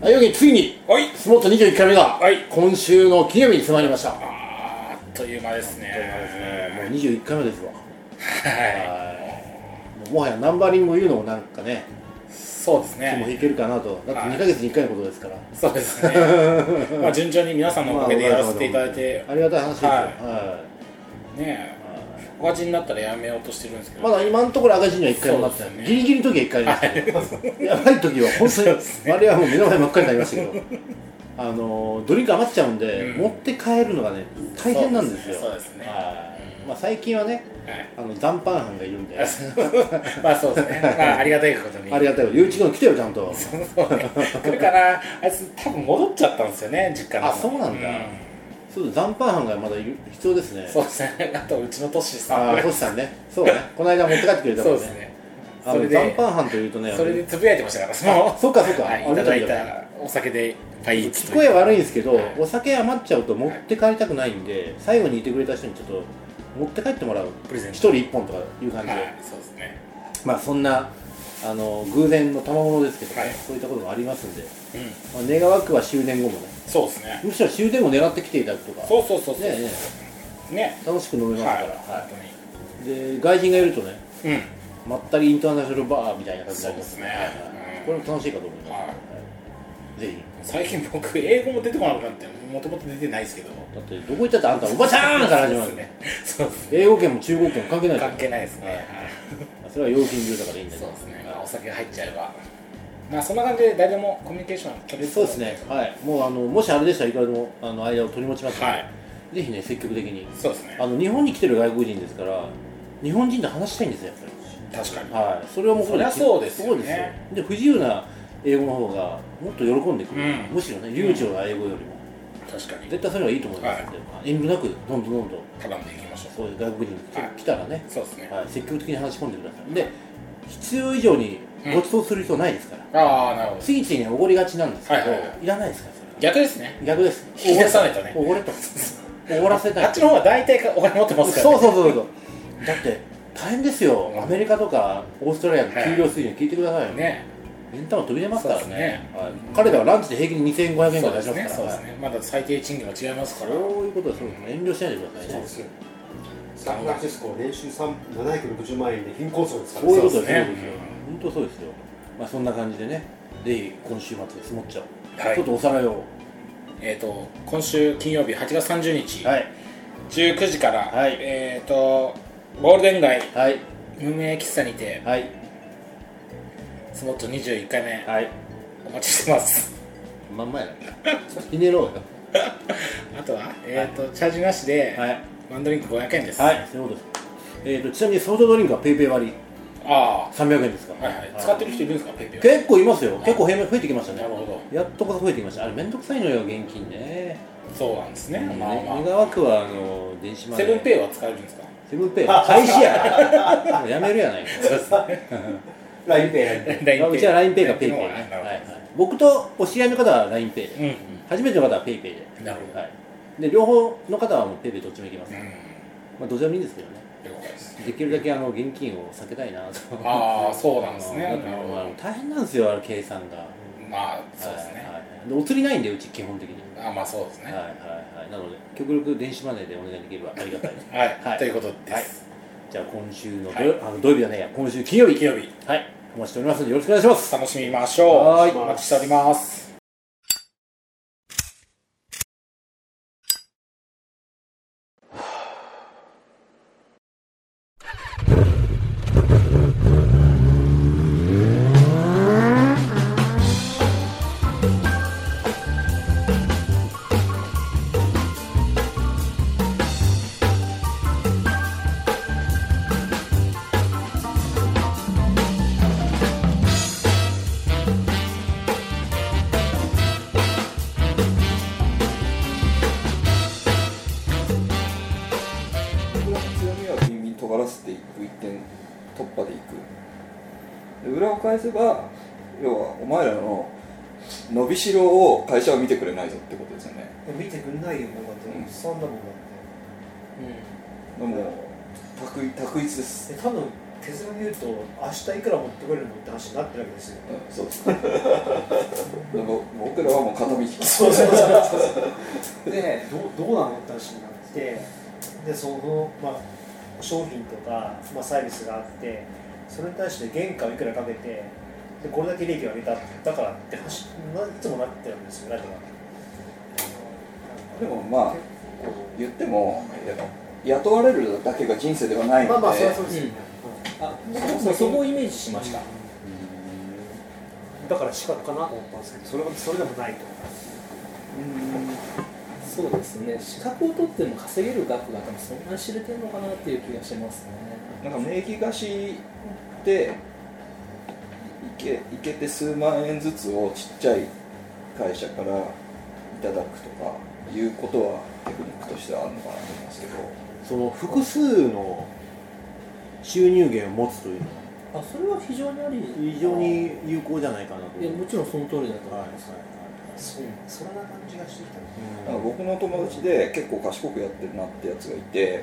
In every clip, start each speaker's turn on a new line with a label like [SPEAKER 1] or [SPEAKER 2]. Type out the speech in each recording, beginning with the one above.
[SPEAKER 1] はい、ついに、
[SPEAKER 2] はい、
[SPEAKER 1] スモット21回目が、
[SPEAKER 2] はい、
[SPEAKER 1] 今週の金曜日に迫りました。
[SPEAKER 2] あっという間ですね。
[SPEAKER 1] もう21回目ですわ。
[SPEAKER 2] はい。
[SPEAKER 1] もはやナンバリングを言うのもなんかね、
[SPEAKER 2] そうですね。
[SPEAKER 1] もういけるかなと。だって2ヶ月に1回のことですから。
[SPEAKER 2] そうですね。まあ順調に皆さんのおかげでやらせていただいて、
[SPEAKER 1] ありがたい話ですよ。
[SPEAKER 2] ねえ。赤字になったらやめようとしてるんですけど、
[SPEAKER 1] まだ今のところ赤字には1回もなってない、ギリギリの時は1回ありましたけど、やばい時は本当に、あれはもう目の前真っ赤になりましたけど、ドリンク余っちゃうんで、持って帰るのがね、大変なんですよ。
[SPEAKER 2] そうですね。
[SPEAKER 1] まあ最近はね、残飯班がいるんで、
[SPEAKER 2] まあそうですね。まあありがたいことに。
[SPEAKER 1] ありがたいこと、ゆういちくん来てよ、ちゃんと。
[SPEAKER 2] そうね。来るかな、あいつ多分戻っちゃったんですよね、実家の。
[SPEAKER 1] あ、そうなんだ。そう、残飯班がまだ必要ですね。
[SPEAKER 2] そうですね。あとうちのトシさん。
[SPEAKER 1] トシさんね。そうね。この間持って帰ってくれたもんね。
[SPEAKER 2] そうですね。
[SPEAKER 1] 残飯班というとね、
[SPEAKER 2] それでつぶやいてましたから。
[SPEAKER 1] そうかそうか。
[SPEAKER 2] いただいたお酒でパイ
[SPEAKER 1] 聞こえ悪いんですけど、お酒余っちゃうと持って帰りたくないんで、最後にいてくれた人にちょっと持って帰ってもらう。一人1本とかいう感じで。
[SPEAKER 2] そうですね。
[SPEAKER 1] まあそんな偶然の賜物ですけど、そういったこともありますんで、願わくは終電後もね。
[SPEAKER 2] そうですね。
[SPEAKER 1] むしろ終電後狙ってきていただくとか。
[SPEAKER 2] そうそう
[SPEAKER 1] ね、楽しく飲めますから。で、外人がいるとね、まったりインターナショナルバーみたいな感じになりますね。これも楽しいかと思います。ぜひ。
[SPEAKER 2] 最近僕英語も出てこなくなって、もともと出てないですけど。
[SPEAKER 1] だってどこ行ったってあんたおばちゃんから始まるね。英語圏も中国圏も関係ないです。
[SPEAKER 2] 関係ないですね。
[SPEAKER 1] それは要金流だからいいんだけど。
[SPEAKER 2] そうですね。お酒が入っちゃえば。まあそんな感じで誰でもコミュニケーション取れる。
[SPEAKER 1] そうですね。はい。もうもしあれでしたらいくらでも間を取り持ちますので、ぜひね積極的に。
[SPEAKER 2] そうですね。
[SPEAKER 1] 日本に来てる外国人ですから、日本人と話したいんですよやっぱり。
[SPEAKER 2] 確かに。
[SPEAKER 1] はい。それはもう
[SPEAKER 2] そりゃそうですよね。
[SPEAKER 1] で不自由な英語の方がもっと喜んでくる。むしろね流暢な英語よりも。
[SPEAKER 2] 確かに。
[SPEAKER 1] 絶対それはいいと思いますので、遠慮なくどんどん
[SPEAKER 2] 絡んでいきましょう。
[SPEAKER 1] そういう外国人来たらね、
[SPEAKER 2] そうですね。
[SPEAKER 1] 積極的に話し込んでください。で、必要以上にご馳走する必要ないですから。
[SPEAKER 2] ああ、なるほど。
[SPEAKER 1] ついついねおごりがちなんですけど、いらないですから。
[SPEAKER 2] 逆ですね。
[SPEAKER 1] 逆です。
[SPEAKER 2] 引き出さないとね。
[SPEAKER 1] おごれと。おごらせたい。
[SPEAKER 2] あっちの方が大体お金持ってますから。
[SPEAKER 1] そう。だって大変ですよ。アメリカとかオーストラリアの給料水準聞いてくださいよね。目ん玉飛び出ますからね。彼らはランチで平均2500円ぐらい出しますから。
[SPEAKER 2] そうですね。まだ最低賃金が違いますから。
[SPEAKER 1] そういうことはそうですね。遠慮しないでくださいね。そうですよ。
[SPEAKER 3] サンフランシスコ年収760万円で貧困層ですから。
[SPEAKER 1] そういうことですよ。本当そうですよ。まあそんな感じでね。ぜひ今週末でスモッチャを。ちょっとおさらいを。
[SPEAKER 2] 今週金曜日8月30日、19時から、ゴールデン街、無名喫茶にて、スモット21回目、お待ちしてます。
[SPEAKER 1] まんまやな。ひねろうよ。
[SPEAKER 2] あとは、チャージなしで、ワンドリンク500円です。
[SPEAKER 1] はい、そういうことです。ちなみにソフトドリンクはペイペイ割り。300円ですか。
[SPEAKER 2] 使ってる人いるんですか、ペイペイ。
[SPEAKER 1] 結構いますよ。結構増えてきましたね。
[SPEAKER 2] なるほど。
[SPEAKER 1] やっとこそ増えてきました。あれめんどくさいのよ、現金ね。
[SPEAKER 2] そうなんですね。
[SPEAKER 1] 願わくは電子マネー。
[SPEAKER 2] セブンペイは使えるんですか。
[SPEAKER 1] セブンペイ廃止や。やめるやないか。
[SPEAKER 3] ラインペイ。
[SPEAKER 1] うちはラインペイかペイペイね。僕とお知り合いの方はラインペイで、初めての方はペイペイで。
[SPEAKER 2] なるほど。
[SPEAKER 1] で両方の方はもうペイペイどっちもいけます。まあどちらもいいんですけどね。できるだけ現金を避けたいなと。
[SPEAKER 2] ああ、そうなんですね。
[SPEAKER 1] 大変なんですよ、計算が。
[SPEAKER 2] まあそうですね。
[SPEAKER 1] お釣りないんでうち基本的に。
[SPEAKER 2] まあそうですね。
[SPEAKER 1] なので極力電子マネーでお願いできればありがたいです。
[SPEAKER 2] はい。ということです。
[SPEAKER 1] じゃあ今週の土曜日はね、今週金曜日。はい。お待ちしておりますのでよろしくお願いします。
[SPEAKER 2] 楽しみましょう。お待ちしております。
[SPEAKER 4] 裏を返せば要はお前らの伸びしろを会社は見てくれないぞってことですよね。
[SPEAKER 3] 見てくれないよ、だってそんなもんだって。
[SPEAKER 4] でも択一です。
[SPEAKER 3] 多分結論言うと明日いくら持ってこれるのって話になってるわけですよ、
[SPEAKER 4] そうです僕らはもう片道
[SPEAKER 3] そうでどうなのって話になってでその、商品とか、サービスがあってそれに対して原価をいくらかけてでこれだけ利益を上げただからって話いつもなってるんですよラジ
[SPEAKER 4] オは。でも言っても雇われるだけが人生ではないので、
[SPEAKER 3] それはそうですよね、
[SPEAKER 2] そこをイメージしました、
[SPEAKER 3] だから仕方かなと思ったんですけどそれでもないと。
[SPEAKER 2] そうですね、資格を取っても稼げる額が多分そんなに知れてるのかなっていう気がしますね。
[SPEAKER 4] なんか名義貸しでいけて数万円ずつをちっちゃい会社からいただくとかいうことはテクニックとしてはあるのかなと思いますけど、
[SPEAKER 1] その複数の収入源を持つというのは
[SPEAKER 2] それは非常に
[SPEAKER 1] 有効じゃないかなと。
[SPEAKER 2] いやもちろんその通りだと思います、
[SPEAKER 3] そんな感じがしてきた、
[SPEAKER 4] 僕の友達で結構賢くやってるなってやつがいて、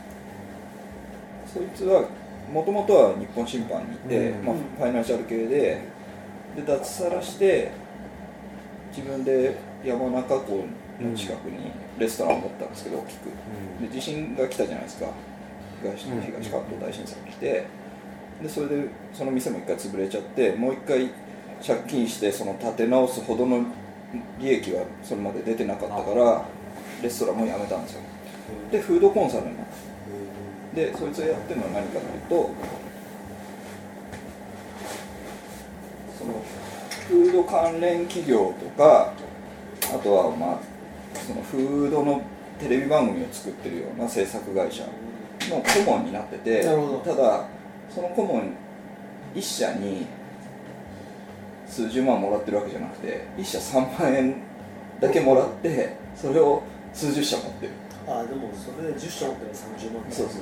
[SPEAKER 4] そいつはもともとは日本審判にいて、ファイナンシャル系で脱サラして自分で山中湖の近くにレストランを持ったんですけど大きく、で地震が来たじゃないですか、東関東大震災が来て、でそれでその店も一回潰れちゃって、もう一回借金してその立て直すほどの利益はそれまで出てなかったからレストランも辞めたんですよ。でフードコンサルになって、でそいつがやってるのは何かというと、そのフード関連企業とか、あとはそのフードのテレビ番組を作ってるような制作会社の顧問になってて、ただその顧問1社に数十万もらってるわけじゃなくて、1社3万円だけもらってそれを数十社持ってる。
[SPEAKER 3] でもそれで10社持ってる30万。
[SPEAKER 4] そう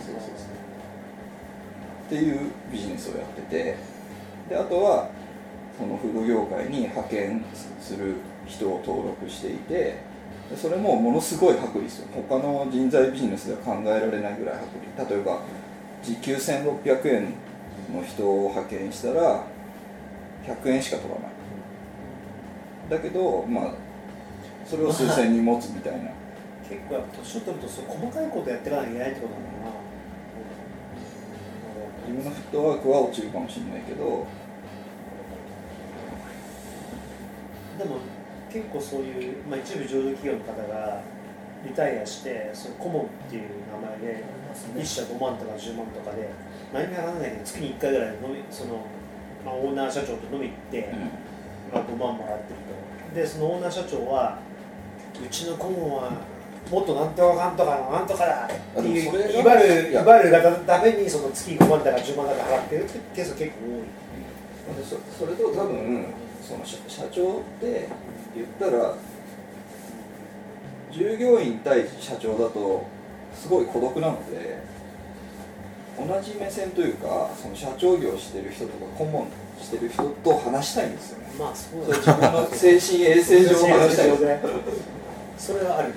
[SPEAKER 4] っていうビジネスをやってて、であとはそのフード業界に派遣する人を登録していて、それもものすごい薄利ですよ。他の人材ビジネスでは考えられないぐらい薄利。例えば時給1600円の人を派遣したら100円しか取らない。だけどそれを数千人持つみたいな。
[SPEAKER 3] 結構やっぱ年を取ると細かいことやっていかなきゃいけないってことなのかな。
[SPEAKER 4] 自分のフットワークは落ちるかもしれないけど、
[SPEAKER 3] でも結構そういう、一部上場企業の方がリタイアしてその顧問っていう名前で1社5万とか10万とかで何もやらないけど月に1回ぐらいその、オーナー社長と飲み行って、5万もらってると。でそのオーナー社長はうちの顧問はもっとなんとかかんとかのなんとかだっていう威張るがためにその月5万だか10万だか払ってるってケースが結構多い。
[SPEAKER 4] それと多分その社長って言ったら従業員対社長だとすごい孤独なので、同じ目線というかその社長業してる人とか顧問してる人と話したいんですよね。
[SPEAKER 3] そう
[SPEAKER 4] 自分の精神衛生上話したいんです
[SPEAKER 3] それはある。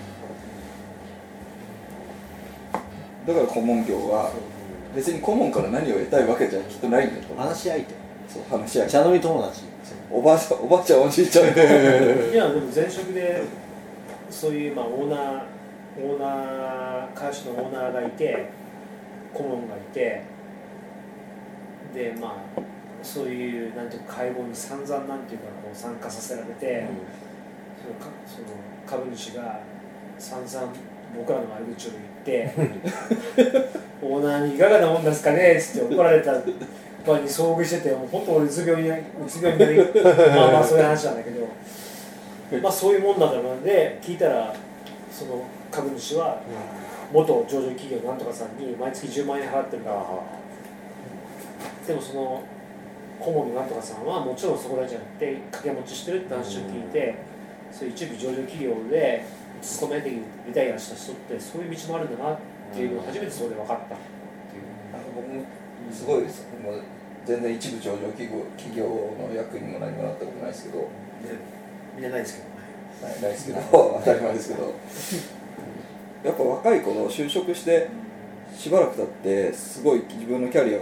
[SPEAKER 4] だから顧問業は別に顧問から何を得たいわけじゃきっとないんだと思う。
[SPEAKER 1] 話し相手、
[SPEAKER 4] 話し相手、
[SPEAKER 1] 茶飲み友達、
[SPEAKER 4] おばあちゃんおじいちゃん
[SPEAKER 3] いやでも前職でそういうオーナー会社のオーナーがいて顧問がいて、でそういうなんていうか会合に散々なんていうか参加させられて、その株主が散々僕らの悪口を言ってオーナーにいかがなもんですかねっつって怒られた場に遭遇してて、もう本当俺うつ病になりそういう話なんだけど、そういうもんだからなんで聞いたら、その株主は元上場企業なんとかさんに毎月10万円払ってるから、でもその顧問のなんとかさんはもちろんそこだけじゃなくて掛け持ちしてるって話を聞いて、そういう一部上場企業で勤めてリタイアした人ってそういう道もあるんだなっていうのを初めてそこで分かったっていう。
[SPEAKER 4] 僕もすごいです。もう全然一部上場企業の役にも何もなったことないですけど、
[SPEAKER 3] みんなないですけど
[SPEAKER 4] ないですけど当たり前ですけどやっぱ若い頃就職してしばらく経ってすごい自分のキャリアを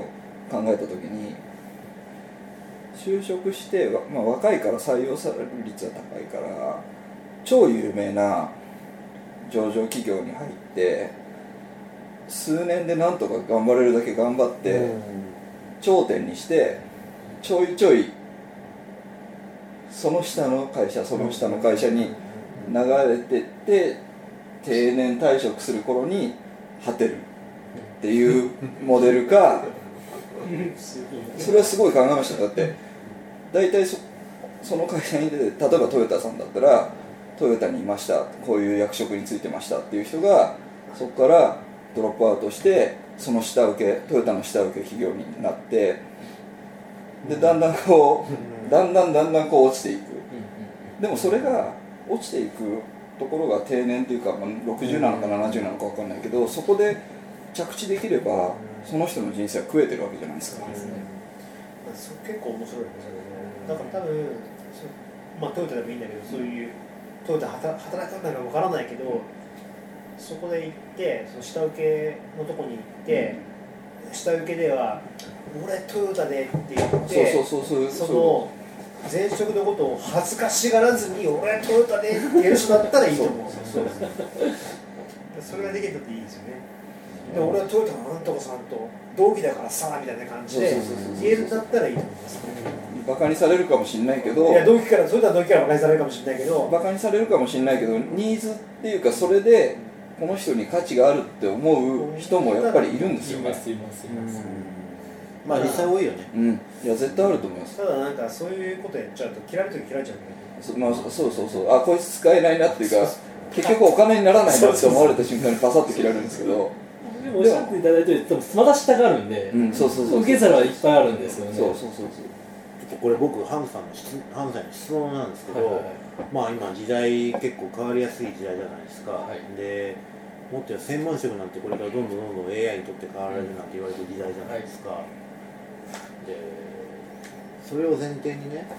[SPEAKER 4] 考えた時に就職して、まあ、若いから採用される率は高いから超有名な上場企業に入って数年でなんとか頑張れるだけ頑張って頂点にしてちょいちょいその下の会社に流れてって定年退職する頃に果てるっていうモデルかそれはすごい考えました。だって大体その会社に出て、例えばトヨタさんだったらトヨタにいました、こういう役職に就いてましたっていう人がそこからドロップアウトしてその下請けトヨタの下請け企業になってでだんだんこう落ちていく。でもそれが落ちていくところが定年というか、60なのか70なのか分かんないけど、そこで着地できればその人の人生は食えてるわけじゃないですか。
[SPEAKER 3] 結構面白いですよね。だから多分トヨタでもいいんだけど、そういうトヨタ働かないか分からないけど、そこで行ってその下請けのとこに行って、下請けでは俺トヨタでって言ってその前職のことを恥ずかしがらずに俺トヨタでって言える人だったらいいと思うんですよ。それができたっていいですよね。で俺はトヨタのなんとかさんと同期だからさみたいな感じで言えるんだったらいいと思いますね。
[SPEAKER 4] バカにされるかもしれないけど、
[SPEAKER 3] いやトヨタの同期からバカにされるかもしれないけど、
[SPEAKER 4] バカにされるかもしれないけど、ニーズっていうかそれでこの人に価値があるって思う人もやっぱりいるんですよね。
[SPEAKER 2] います。
[SPEAKER 1] まあ実際多いよね。
[SPEAKER 4] いや絶対あると思います。
[SPEAKER 3] ただなんかそういうことやっちゃうと嫌いな時嫌いちゃうけど、
[SPEAKER 4] そうあこいつ使えないなっていうか結局お金にならないなって思われた瞬間にパサッと切られるんですけど、
[SPEAKER 2] でもおっしゃっていただいてるとまだ下があるんで、受け皿はいっぱいあるんですよね。
[SPEAKER 1] そうこれ僕ハムさんに質問なんですけど、まあ今時代結構変わりやすい時代じゃないですか。でもっと専門職なんてこれからどんどん AI にとって変わられるなんて言われてる時代じゃないですか。でそれを前提にね、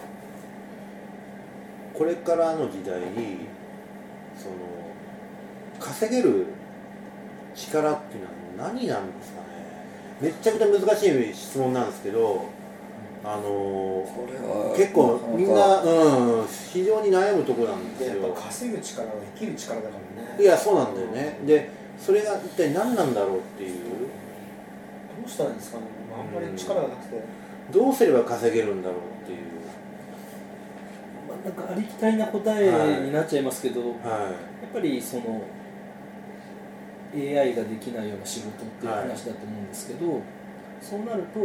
[SPEAKER 1] これからの時代にその稼げる力っていうのは何なんですかね。めっちゃくちゃ難しい質問なんですけど、結構みんな、非常に悩むところなんですよ。
[SPEAKER 3] やっぱ稼ぐ力は生きる力だからね。
[SPEAKER 1] いやそうなんだよね。でそれが一体何なんだろうっていう。
[SPEAKER 3] どうしたらいいんですかね。あんまり力がなくて、
[SPEAKER 1] どうすれば稼げるんだろうっていう。
[SPEAKER 2] なんかありきたりな答えになっちゃいますけど、やっぱりその AI ができないような仕事っていう話だと思うんですけど、そうなると、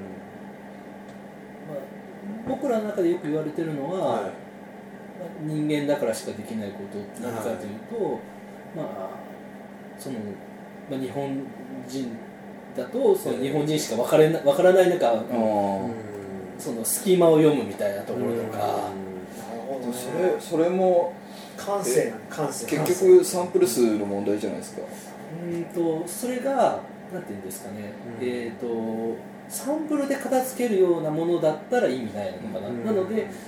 [SPEAKER 2] 僕らの中でよく言われてるのは、人間だからしかできないことなのかというと、その日本人だとその日本人しか分からない中、その隙間を読むみたいなところとか、
[SPEAKER 4] それも
[SPEAKER 3] 感性
[SPEAKER 4] 結局サンプル数の問題じゃないですか。
[SPEAKER 2] それがなんていうんですかね、サンプルで片付けるようなものだったら意味ないのかな。なので、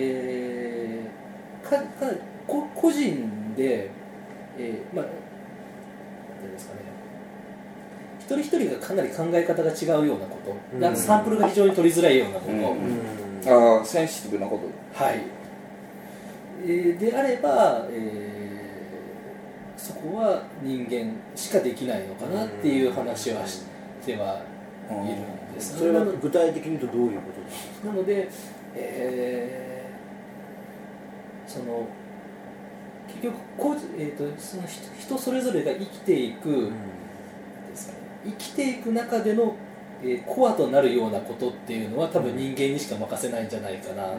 [SPEAKER 2] 個人で、なんていうんですかね、一人一人がかなり考え方が違うようなこと、サンプルが非常に取りづらいようなこと、
[SPEAKER 4] センシティブなこと、
[SPEAKER 2] はい、であれば、そこは人間しかできないのかなっていう話はしてはいるんです。
[SPEAKER 1] それは具体的に言うとどういうことですか。
[SPEAKER 2] なので、その結局その人それぞれが生きていく、生きていく中での、コアとなるようなことっていうのは多分人間にしか任せないんじゃないかな。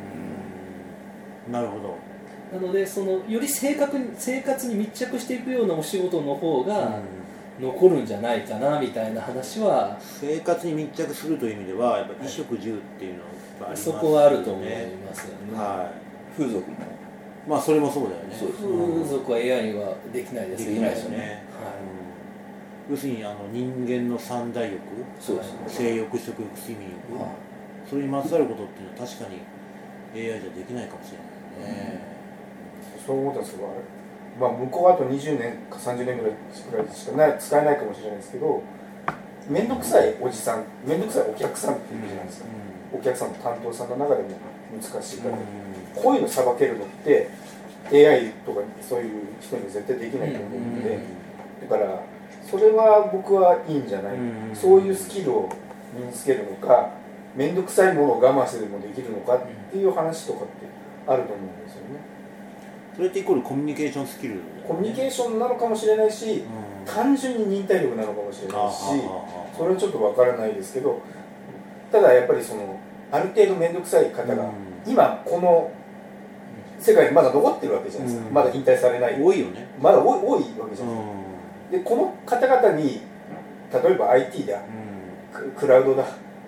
[SPEAKER 1] なるほど。
[SPEAKER 2] なのでそのより生活に密着していくようなお仕事の方が残るんじゃないかなみたいな話は、
[SPEAKER 1] 生活に密着するという意味ではやっぱ衣食住っていうのがありますよね。
[SPEAKER 2] そこはあると思いますよね。
[SPEAKER 4] 風俗も
[SPEAKER 1] まあそれもそうだよね。
[SPEAKER 2] 風俗は AI はできないですよね。
[SPEAKER 1] できないですね。要するに人間の三大欲、性欲、食欲、睡眠欲、それにまつわることっていうのは確かに AI じゃできないかもしれないね。
[SPEAKER 5] そう思ったんですけど、向こうはあと20年か30年ぐらいしか使えないかもしれないですけど、 面倒くさいおじさん、面倒くさいお客さんっていうじゃないですか、お客さんの担当さんの中でも難しいから、こういうのさばけるのって AI とかそういう人に絶対できないと思うので、だからそれは僕はいいんじゃない、そういうスキルを身につけるのか、面倒くさいものを我慢してでもできるのかっていう話とかってあると思うんですよね。
[SPEAKER 1] それってイコールコミュニケーションスキル、
[SPEAKER 5] コミュニケーションなのかもしれないし、単純に忍耐力なのかもしれないし、それはちょっとわからないですけど、ただやっぱりそのある程度面倒くさい方が今この世界にまだ残ってるわけじゃないですか、まだ引退されない、
[SPEAKER 1] 多いよね、
[SPEAKER 5] まだ多いわけじゃないですか、でこの方々に例えば IT だ、クラウドだ、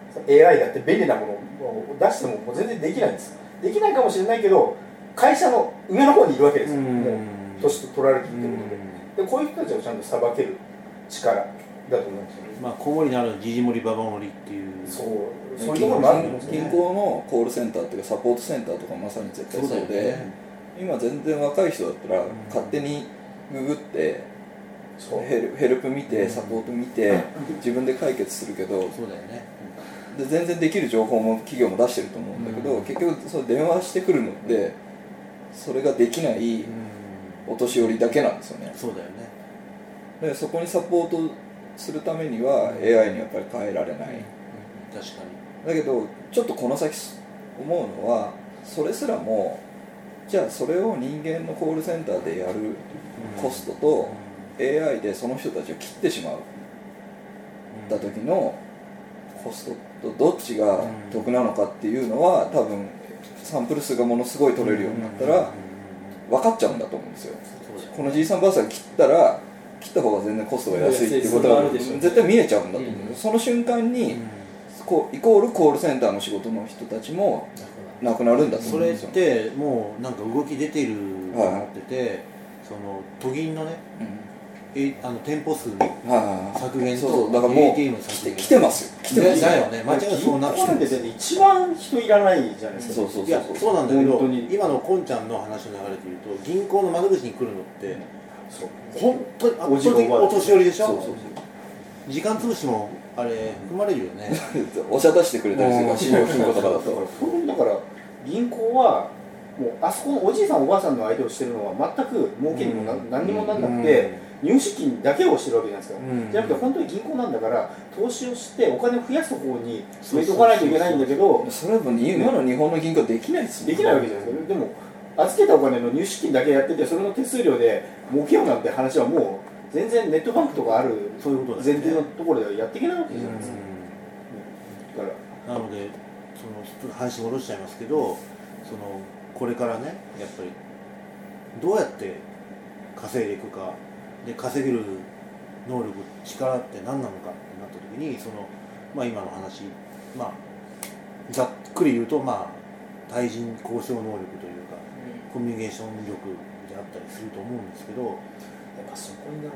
[SPEAKER 5] AI だって便利なものを出してももう全然できないんです。できないかもしれないけど会社の上の方にいるわけですよ、もう年取られていってるので、こういう人たちをちゃんとさばける力だと思うんですよね。
[SPEAKER 1] まあ小盛りなるじじ盛りババ盛りっていう、
[SPEAKER 5] そういうところもあるんですね。
[SPEAKER 4] 銀行のコールセンターっていうかサポートセンターとかまさに絶対そうで、今全然若い人だったら勝手にググってヘルプ見てサポート見て自分で解決するけど、
[SPEAKER 1] そうだよね、
[SPEAKER 4] で全然できる情報も企業も出してると思うんだけど、結局その電話してくるのってそれができないお年寄りだけなんですよね。
[SPEAKER 1] そうだよね。
[SPEAKER 4] でそこにサポートするためには AI にやっぱり変えられない、
[SPEAKER 1] 確かに。
[SPEAKER 4] だけどちょっとこの先思うのは、それすらもじゃあそれを人間のコールセンターでやるコストと AI でその人たちを切ってしまうった時のコストとどっちが得なのかっていうのは、多分サンプル数がものすごい取れるようになったら分かっちゃうんだと思うんですよ。このじいさんばあさん切った方が全然コストが安いっていうことは絶対見えちゃうんだと思うんです。その瞬間にイコールコールセンターの仕事の人たちもなくなるんだと思うんですよ。
[SPEAKER 1] それってもうなんか動き出てると思ってて、その都銀のね、店舗数の削減と
[SPEAKER 4] だからもう
[SPEAKER 1] ATM の削減
[SPEAKER 4] 来てますよ。
[SPEAKER 1] だよね、間違いそうなってるんですよ。
[SPEAKER 5] 一番人いらないじゃないですか。
[SPEAKER 1] いやそうなんだけど、今のこんちゃんの話の流れで言うと、銀行の窓口に来るのって本当に圧倒的にお年寄りでしょ。時間潰しもあれ含まれるよね。
[SPEAKER 4] お茶出してくれたりするから、信用金庫とかだと。
[SPEAKER 5] だから銀行はもうあそこのおじいさんおばあさんの相手をしてるのは全く儲けにも何にもなんなくて、入出金だけをしてるわけじゃないですか。じゃなくて本当に銀行なんだから投資をしてお金を増やす方に入れておかないといけないんだけど、
[SPEAKER 4] それはもう今の日本の銀行はできないです
[SPEAKER 5] できないわけじゃないですか。でも預けたお金の入出金だけやってて、それの手数料で儲けようなんて話はもう全然ネットバンクとかある前提のところではやっていけないわけじゃないですか。
[SPEAKER 1] だからなのでその話戻しちゃいますけど、これからねやっぱりどうやって稼いでいくかで、稼げる能力力って何なのかってなった時に、今の話、ざっくり言うと対人交渉能力というか、コミュニケーション力であったりすると思うんですけど、やっぱそこになる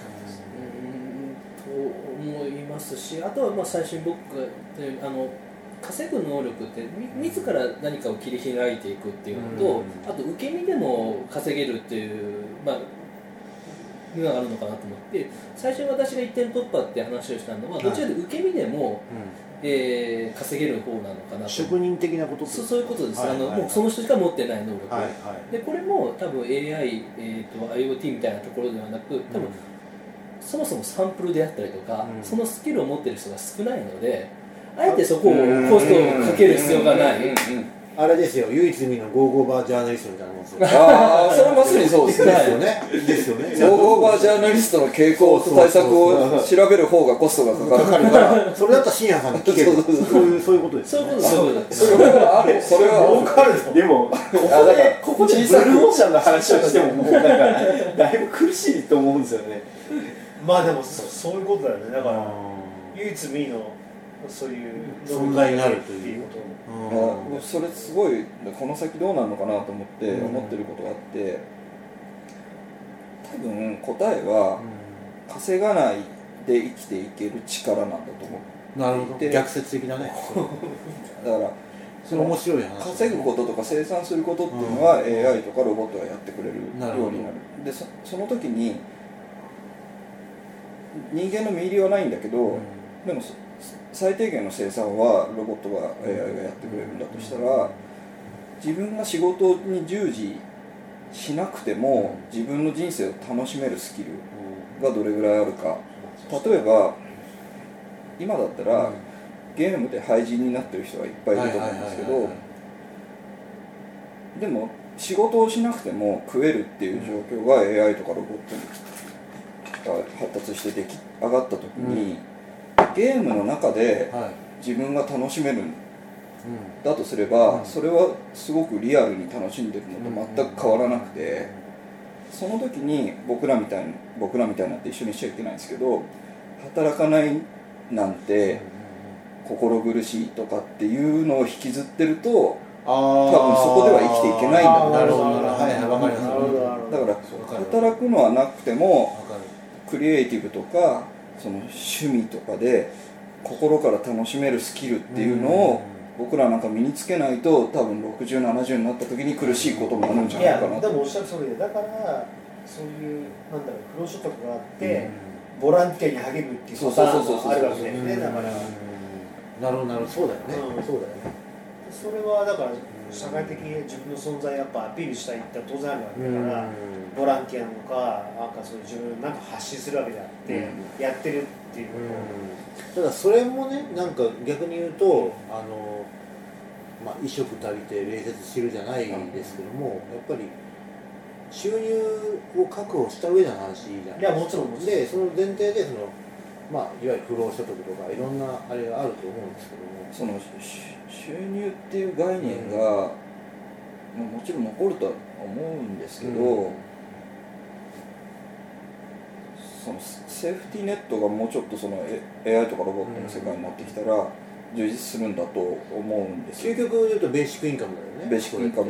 [SPEAKER 6] と思いますし、あとは最初に僕が稼ぐ能力って自ら何かを切り開いていくっていうのと、あと受け身でも稼げるっていうのがあるのかなと思って、最初に私が一点突破って話をしたのは、どちらかで受け身でも、稼げる方なのかなと。
[SPEAKER 1] 職人的なこと
[SPEAKER 6] そういうことです。もうその人しか持ってない能力、でこれも多分 AI、IoT みたいなところではなく、多分、そもそもサンプルであったりとか、そのスキルを持ってる人が少ないので、あえてそこをコストをかける必要がない。
[SPEAKER 1] あれですよ、唯一無二のゴーゴーバージャーナリストみたいなもんですよ。
[SPEAKER 4] ああ、それまさにそうですね。
[SPEAKER 1] ですよね。
[SPEAKER 4] ゴーゴーバージャーナリストの傾向と対策を調べる方がコストがかかるから、
[SPEAKER 1] それだったら深夜さんに聞ける。そういうことです。
[SPEAKER 6] そういうことです。
[SPEAKER 4] それはある。それは
[SPEAKER 5] 分かる。でもここでブルーオーシャンの話をしてももうなんかだいぶ苦しいと思うんですよね。
[SPEAKER 3] でもそういうことだよね。だから唯一無二のそういう
[SPEAKER 1] 存在になるという
[SPEAKER 3] こと。
[SPEAKER 4] それすごいこの先どうなるのかなと思ってることがあって、多分答えは稼がないで生きていける力なんだと思う。
[SPEAKER 1] なるほど。逆説的だね。
[SPEAKER 4] だから
[SPEAKER 1] その面白い話。
[SPEAKER 4] 稼ぐこととか生産することっていうのは AI とかロボットがやってくれるようになる。でその時に人間の見入りはないんだけど、 でも最低限の生産はロボットが AI がやってくれるんだとしたら、自分が仕事に従事しなくても自分の人生を楽しめるスキルがどれぐらいあるか。例えば今だったらゲームで廃人になってる人がいっぱいいると思うんですけど、でも仕事をしなくても食えるっていう状況が AI とかロボットが発達して上がった時に、ゲームの中で自分が楽しめるんだとすれば、それはすごくリアルに楽しんでるのと全く変わらなくて、その時に僕らみたいなって一緒にしちゃいけないんですけど、働かないなんて心苦しいとかっていうのを引きずってると、多分そこでは生きていけないんだと思う。
[SPEAKER 1] なるほど、はいはい、わかります。
[SPEAKER 4] だから働くのはなくてもクリエイティブとかその趣味とかで心から楽しめるスキルっていうのを僕らなんか身につけないと、多分60、70になった時に苦しいこともあるんじゃないかなと。
[SPEAKER 3] いやでもおっしゃる通りで、だからそういうなんだろう、不労所得があって、ボランティアに励むっていうパターンがあるわけですね。だから
[SPEAKER 1] なるほど、そうだよね、そうだよね。
[SPEAKER 3] それはだから社会的に自分の存在をやっぱアピールしたいって当然あるわけだから、ボランティアなのか、なんかそういう自分なんか発信するわけであって、やってるっていうこと
[SPEAKER 1] ただそれもね、なんか逆に言うと衣食足りて礼節知るじゃないですけども、やっぱり収入を確保した上での話じゃないですか。
[SPEAKER 3] いやもちろん
[SPEAKER 1] で、その前提でいわゆる不労所得とかいろんなあれがあると思うんですけども、
[SPEAKER 4] その収入っていう概念が、もちろん残るとは思うんですけど、そのセーフティーネットがもうちょっとその AI とかロボットの世界になってきたら充実するんだと思うんですよ。
[SPEAKER 1] 究極で言うとベーシックインカムだよね。
[SPEAKER 4] ベーシックインカム、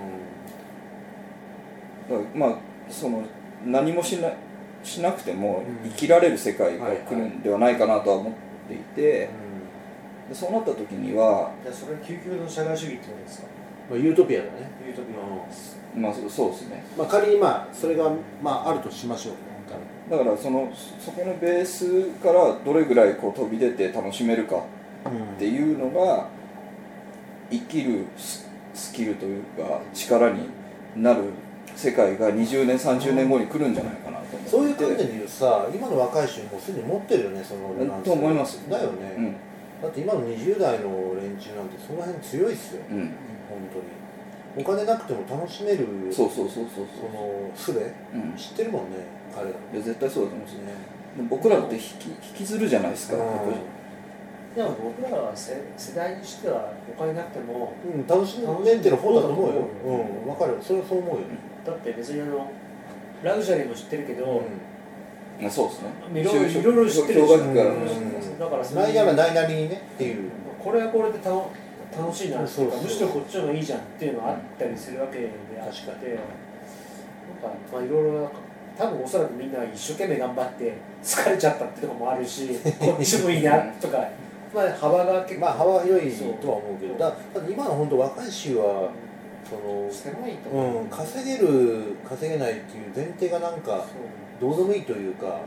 [SPEAKER 4] だからその何もしなくても生きられる世界が来るんではないかなとは思っていて、でそうなった時には、
[SPEAKER 3] じゃあそれは究極の社会主義ってことですか。
[SPEAKER 1] ユートピアだね。
[SPEAKER 3] ユートピ
[SPEAKER 4] ア、そうですね。
[SPEAKER 1] 仮にそれがあるとしましょう。
[SPEAKER 4] だからそこのベースからどれぐらいこう飛び出て楽しめるかっていうのが生きるスキルというか力になる世界が20年30年後に来るんじゃないかなと思って。
[SPEAKER 1] そういう観点で言うとさ、今の若い人もすでに持ってるよね、その
[SPEAKER 4] と思います。
[SPEAKER 1] だよね、だって今の20代の連中なんてその辺強いっすよ、本当に。お金なくても楽しめるその術、知ってるもんね、彼ら。
[SPEAKER 4] いや絶対そうだと思うんですね。僕らって引きずるじゃないですか。
[SPEAKER 3] でも僕らは世代にしてはお金なくても
[SPEAKER 1] 楽しめてる方だと思うよ。分かる、それはそう思うよ。
[SPEAKER 3] だって別にラグジュアリーも知ってるけど、
[SPEAKER 4] そうですね。
[SPEAKER 3] いろいろ知ってるでしょ。だから
[SPEAKER 1] ないならないなりにねっていう。
[SPEAKER 3] これはこれで楽しいなっていうか、むしろこっちの方がいいじゃんっていうのがあったりするわけであって、なんかいろいろ多分おそらくみんな一生懸命頑張って疲れちゃったってとこもあるし、こっちもいいなとか、幅が結構
[SPEAKER 1] 幅広いとは思うけど、だって今の本当若い衆は
[SPEAKER 3] 狭いと思う。
[SPEAKER 1] 稼げないっていう前提がなんかどうでもいいというか、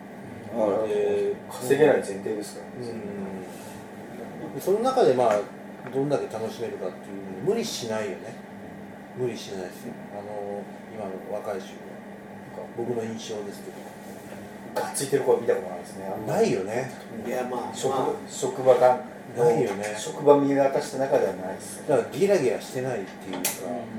[SPEAKER 5] 稼げない前提ですからね。
[SPEAKER 1] その中でどんだけ楽しめるかっていうの無理しないよね。無理しないですよ、今の若い衆は。僕の印象ですけど。
[SPEAKER 5] がっついてる子は見たことないですね。
[SPEAKER 1] ないよね。
[SPEAKER 3] いや
[SPEAKER 5] 職場が
[SPEAKER 1] ないよね。
[SPEAKER 5] 職場見渡した中ではないです。
[SPEAKER 1] だからギラギラしてないっていうか、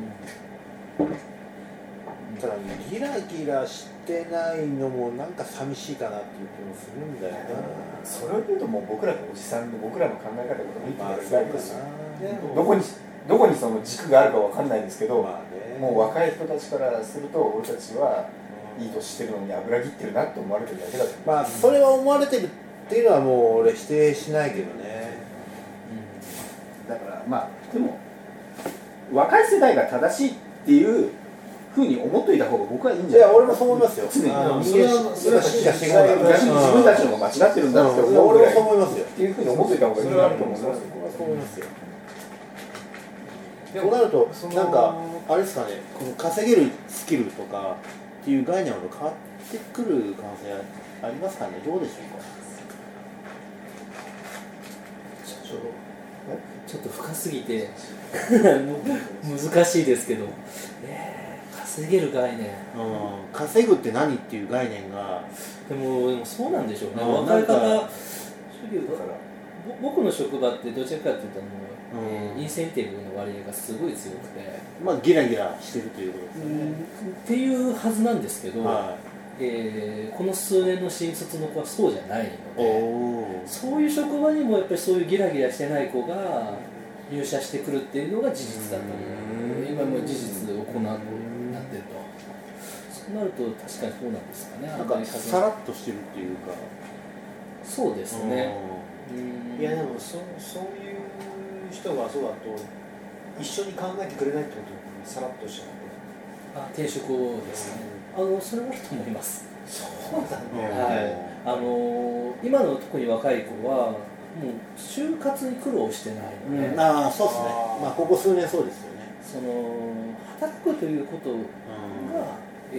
[SPEAKER 1] ただギラギラしてないのもなんか寂しいかなっていう気もするんだよな。
[SPEAKER 5] それを言うともう僕らがおじさんで僕らの考え方が見てないですよ。どこにその軸があるかわかんないですけど、もう若い人たちからすると俺たちはいい年してるのに油切ってるなって思われてるだけだと思う。
[SPEAKER 1] それは思われてるっていうのはもう俺否定しないけどね。
[SPEAKER 5] だからでも若い世代が正しいっていうふうに思っといた方が僕はいいんじゃない。
[SPEAKER 1] いや俺もそう思いますよ。
[SPEAKER 5] 常に
[SPEAKER 1] それは進化していかないから。
[SPEAKER 5] 自分たちの方が間違ってるんだって思うぐらい
[SPEAKER 1] 俺もそう思いますよ。
[SPEAKER 5] っていうふうに思っといた方がいいんじゃないと思います。
[SPEAKER 1] 僕はそう思いますよ。となるとなんかあれですかね、この稼げるスキルとかっていう概念は変わってくる可能性ありますかね。どうでしょうか。
[SPEAKER 6] ちょっと深すぎて難しいですけど、稼げる概念、
[SPEAKER 1] 稼ぐって何っていう概念が
[SPEAKER 6] でもそうなんでしょうね。若い方、僕の職場ってどちらかというとインセンティブの割合がすごい強くて、
[SPEAKER 1] まあギラギラしてるということですね、
[SPEAKER 6] っていうはずなんですけど、この数年の新卒の子はそうじゃないので、そういう職場にもやっぱりそういうギラギラしてない子が入社してくるっていうのが事実だと思う。今も事実を行うなってると、そうなると確かにそうなんですかね。
[SPEAKER 1] なんかさらっとしてるっていうか、
[SPEAKER 6] そうですね。
[SPEAKER 3] いやでもそういう人がそうだと一緒に考えてくれないってことさらっとしちゃう。
[SPEAKER 6] 転職ですね。それもいいと思います。
[SPEAKER 3] そうだね。
[SPEAKER 6] はい。今の特に若い子はもう就活に苦労してないので、
[SPEAKER 1] そうですね。まあここ数年そうですよね。
[SPEAKER 6] 働くということが、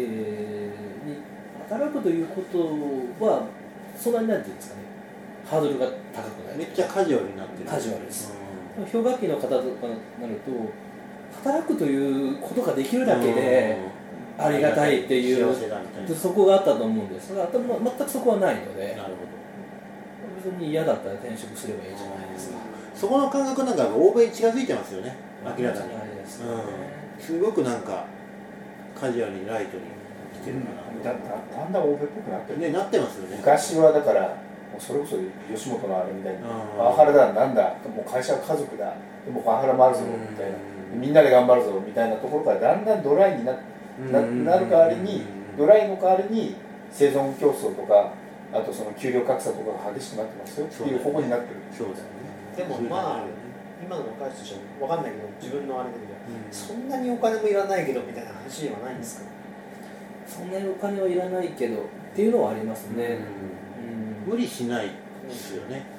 [SPEAKER 6] 働くということはそんなになんていうんですかね、ハードルが高くない。
[SPEAKER 1] めっちゃカジュアルになってる。
[SPEAKER 6] カジュアルです。氷河期の方とかになると働くということができるだけでありがたいっていうそこがあったと思うんですが、全くそこはないので、別に嫌だったら転職すればいいじゃないですか。
[SPEAKER 1] そこの感覚なんか欧米に近づいてますよね、明らかに。すごくなんかカジュアルにライトに来てるかな。
[SPEAKER 5] だんだん欧米っぽくなってる
[SPEAKER 1] ね、なってますよね。
[SPEAKER 5] 昔はだからもうそれこそ吉本のあれみたいにパワハラだなんだ、もう会社は家族だ、でもパワハラもあるぞみたいな、みんなで頑張るぞみたいなところからだんだんドライになる代わりに、ドライの代わりに生存競争とか、あとその給料格差とかが激しくなってますよっていう方向になってる。
[SPEAKER 1] そうだよね。
[SPEAKER 3] でもまあ今の若い人たちは分かんないけど、自分のあれでそんなにお金もいらないけどみたいな話ではないんですか。
[SPEAKER 6] そんなにお金はいらないけどっていうのはありますね。
[SPEAKER 1] 無理しないですよね。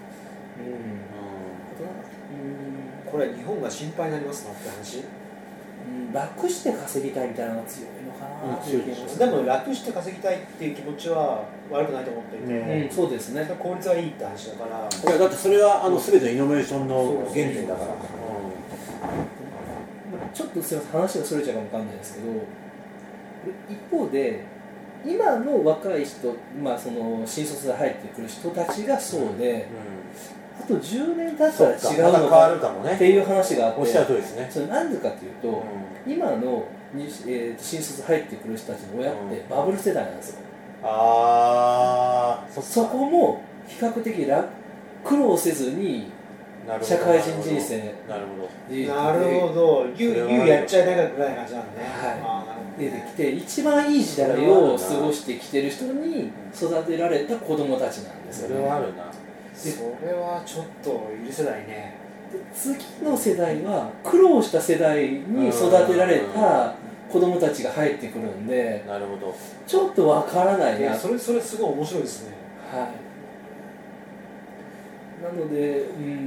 [SPEAKER 3] これ日本が心配になりますなって話。
[SPEAKER 6] 楽して稼ぎたいみたいなのが強いのかなっていう気がします。
[SPEAKER 3] でも楽して稼ぎたいっていう気持ちは悪くないと思っていて、
[SPEAKER 6] そうですね。
[SPEAKER 3] 効率はいいって話だから。
[SPEAKER 1] いやだってそれは全てのイノベーションの原点だから。
[SPEAKER 6] ちょっとすみません、話がそれちゃうかもわかんないですけど、一方で今の若い人、その新卒で入ってくる人たちがそうで、あと10年経ったら違うのかっていう話があって、
[SPEAKER 1] おっしゃる通りですね。
[SPEAKER 6] それなんでかというと、今の新卒入ってくる人たちの親ってバブル世代なんですよ。そこも比較的苦労せずに社会人人生
[SPEAKER 3] なるほど言うやっちゃいながらい話なんね。
[SPEAKER 6] 出てきて一番いい時代を過ごしてきてる人に育てられた子供たちなんですよね。
[SPEAKER 1] それはあるな。
[SPEAKER 3] それはちょっと許せないね。
[SPEAKER 6] で次の世代は苦労した世代に育てられた子供たちが入ってくるんで、
[SPEAKER 1] なるほど。
[SPEAKER 6] ちょっとわからないな。
[SPEAKER 3] それすごい面白いですね。
[SPEAKER 6] はい。なので、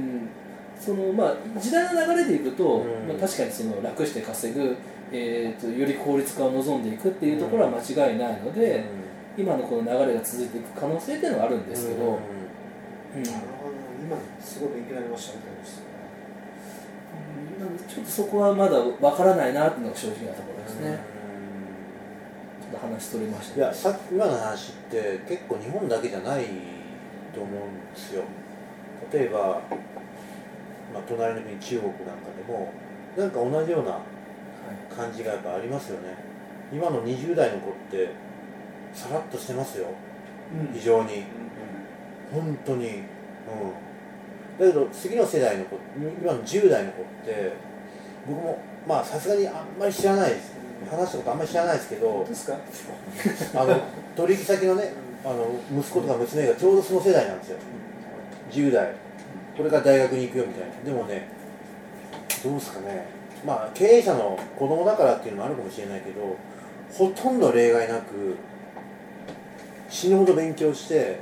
[SPEAKER 6] 時代の流れでいくと、確かにその楽して稼ぐ、より効率化を望んでいくっていうところは間違いないので、今のこの流れが続いていく可能性っていうのはあるんですけど、
[SPEAKER 3] なるほど、今すごい勉強になりましたみたいです。
[SPEAKER 6] ちょっとそこはまだわからないなっていうのが正直なところですね。ちょっと話取れました。
[SPEAKER 1] いや、今の話って結構日本だけじゃないと思うんですよ。例えば、隣の国中国なんかでもなんか同じような感じがやっぱありますよね。今の20代の子ってさらっとしてますよ、非常に、本当に、だけど次の世代の子、今の10代の子って僕もさすがにあんまり知らないです、話したことあんまり知らないですけど、取引先のね、息子とか娘がちょうどその世代なんですよ、10代、これから大学に行くよみたいな。でもね、どうですかね、経営者の子供だからっていうのもあるかもしれないけど、ほとんど例外なく死ぬほど勉強して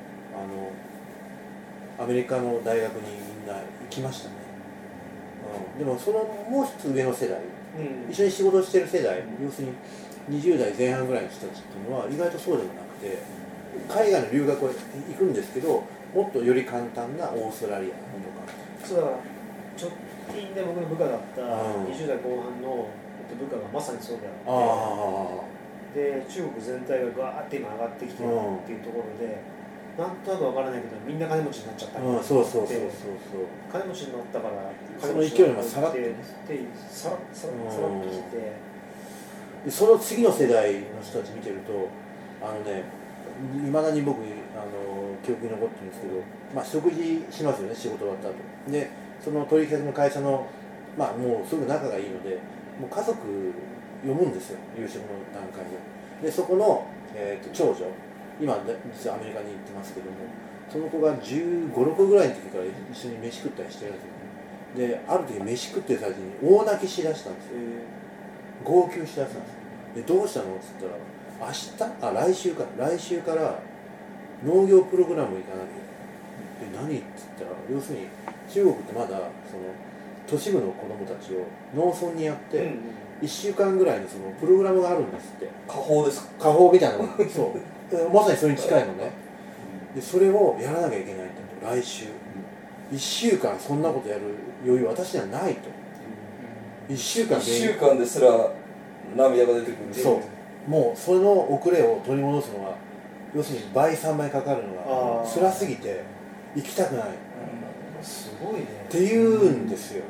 [SPEAKER 1] アメリカの大学にみんな行きましたね。でもそのもう一つ上の世代、一緒に仕事してる世代、要するに20代前半ぐらいの人たちっていうのは意外とそうでもなくて、 海外の留学は行くんですけど、もっとより簡単なオーストラリアとか。
[SPEAKER 3] そうだから直近で僕の部下だった20代後半の部下がまさにそうであって、で中国全体がガーって今上がってきてるっていうところで、なんとなくわからないけどみんな金持ちになっちゃったりとか、
[SPEAKER 1] そう金
[SPEAKER 3] 持ちになったから
[SPEAKER 1] その勢いが下がって
[SPEAKER 3] さらっときて、
[SPEAKER 1] その次の世代の人たち見てるといまだに僕記憶に残ってるんですけど、食事しますよね、仕事終わった後で、その取引先の会社のもうすぐ仲がいいので、もう家族呼ぶんですよ、夕食の段階で。でそこの、長女、今実はアメリカに行ってますけども、その子が15、16ぐらいの時から一緒に飯食ったりしてるんですよね。である時飯食ってる最中に大泣きしだしたんですよ。号泣しだしたんですよ。でどうしたのっつったら、来週から農業プログラム行かなきゃ。で何っつったら、要するに中国ってまだその都市部の子供たちを農村にやって、1週間ぐらいのそのプログラムがあるんですって。
[SPEAKER 4] 下放ですか？
[SPEAKER 1] 下放みたいなのそうまさにそれに近いのね。でそれをやらなきゃいけないと、来週1週間そんなことやる余裕私にはないと。1週間
[SPEAKER 4] ですら涙が出てくる。
[SPEAKER 1] そうもうその遅れを取り戻すのが、要するに倍3倍かかるのが辛すぎて行きたくない、
[SPEAKER 3] すごいね
[SPEAKER 1] っていうんですよ。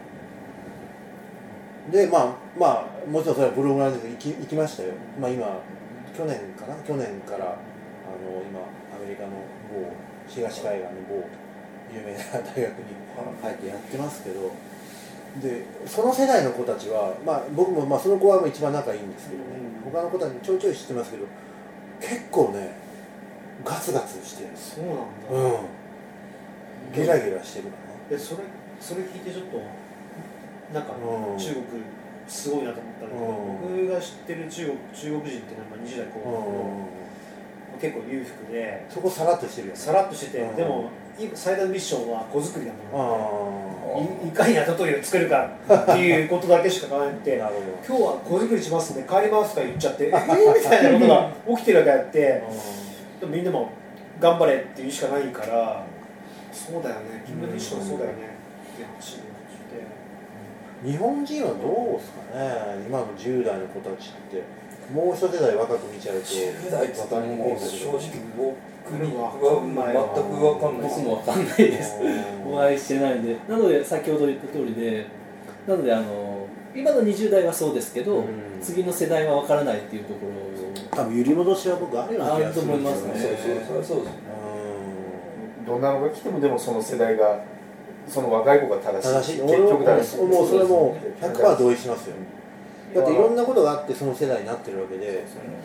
[SPEAKER 1] でもちろんそれはプログラムで行きましたよ。今去年から今アメリカの某東海岸の某有名な大学に入ってやってますけど、でその世代の子たちは、僕もその子は一番仲いいんですけどね、他の子たちちょいちょい知ってますけど、結構ねガツガツしてる。
[SPEAKER 3] そうなんだ。
[SPEAKER 1] ゲラゲラしてるかな。
[SPEAKER 3] それ聞いてちょっとなんか中国すごいなと思ったんだけど、僕が知ってる中国人って20代後半の結構裕福で、
[SPEAKER 1] そこさらっとしてるよね。
[SPEAKER 3] さらっとしてて、でも最大のミッションは子作りだもん。いかにラタトゥイユを作るかっていうことだけしか考えなくて、今日は子作りしますんで帰りますとか言っちゃってみたいなことが起きてるわけあって、みんなも頑張れっていうしかないから、そうだよね、君のミッションはそうだよねって話になって。
[SPEAKER 1] 日本人はどうですかね、今の10代の子たちって。もう一世代若く見ちゃうと
[SPEAKER 4] 10代って言ったらもう正直僕には全く分かんない。
[SPEAKER 6] 僕も分かんないです。お会いしてないんで。なので先ほど言った通りで、なので今の20代はそうですけど、次の世代は分からないっていうところ。
[SPEAKER 1] 多分揺り戻しは僕あるような気がするんですよね。
[SPEAKER 4] そうですね。
[SPEAKER 5] どんなのが来てもでもその世代がその若い子が正しい。
[SPEAKER 1] 結局正しい。もうそれも 100% 同意しますよ。だっていろんなことがあってその世代になってるわけで、